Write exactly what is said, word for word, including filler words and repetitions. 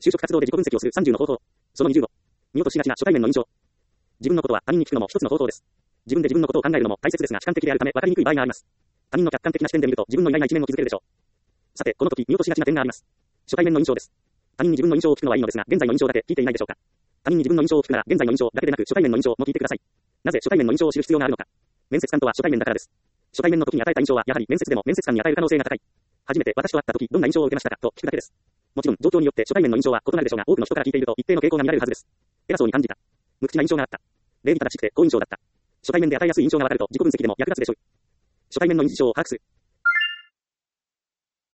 就職活動で自己分析をするさんじゅうの方法。そのにじゅうご。見落としがちな初対面の印象。自分のことは他人に聞くのも一つの方法です。自分で自分のことを考えるのも大切ですが主観的であるため分かりにくい場合があります。他人の客観的な視点で見ると自分の意外な一面を気づけるでしょう。さて、この時見落としがちな点があります。初対面の印象です。他人に自分の印象を聞くのはいいのですが、現在の印象だけ聞いていないでしょうか。他人に自分の印象を聞くなら、現在の印象だけでなく初対面の印象も聞いてください。なぜ初対面の印象を知る必要があるのか。面接官とは初対面だからです。初対面の時に与えた印象は、やはり面接でも面接官に与える可能性が高い。初めて私と会った時、どんな印象を受けましたかと聞くだけです。もちろん、状況によって初対面の印象は異なるでしょうが、多くの人から聞いていると一定の傾向が見られるはずです。偉そうに感じた。無口な印象があった。礼儀正しくて好印象だった。初対面で与えやすい印象がわかると自己分析でも役立つでしょう。初対面の印象を把握する。